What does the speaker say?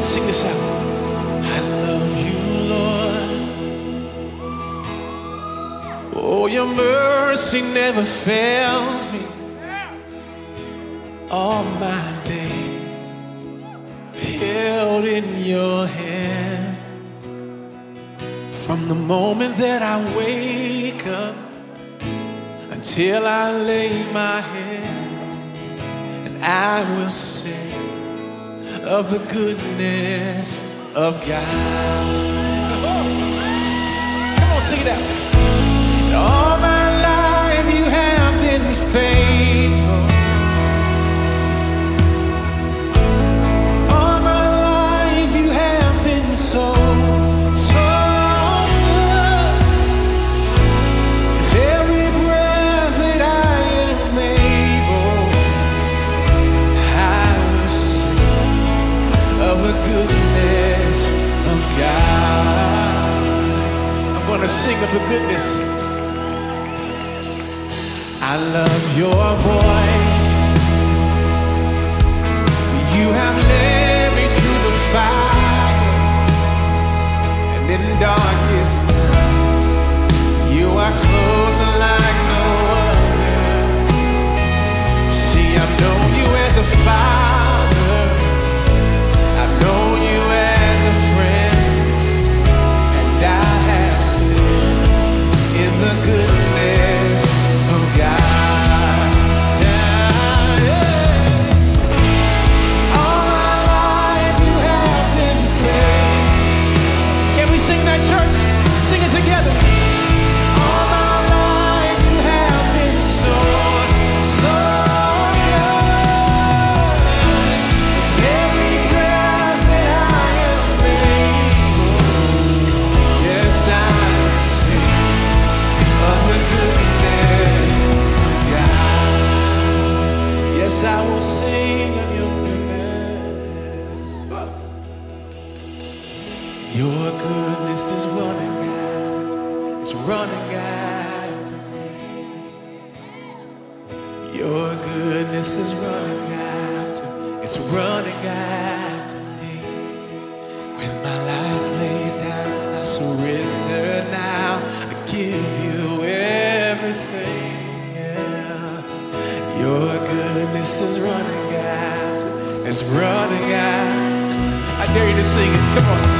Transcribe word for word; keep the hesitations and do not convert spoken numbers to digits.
Sing this out. I love you, Lord. Oh, your mercy never fails me. All my days held in your hand. From the moment that I wake up until I lay my head, and I will sing of the goodness of God. Come on, sing it out. All my life you have been faithful. All my life you have been so, so good. With every breath that I am able, I will sing of the goodness of God. I'm gonna sing of the goodness. I love your voice. You have led me through the fire, and in darkest nights, you are close like no other. See, I've known you as a father, I've known you as a friend, and I have lived in the goodness of God. I will sing of your goodness. Your goodness is running after, it's running after me. Your goodness is running after, it's running after me. With my life laid down, I surrender now. I give you everything. Your goodness is running out, it's running out. I dare you to sing it, come on.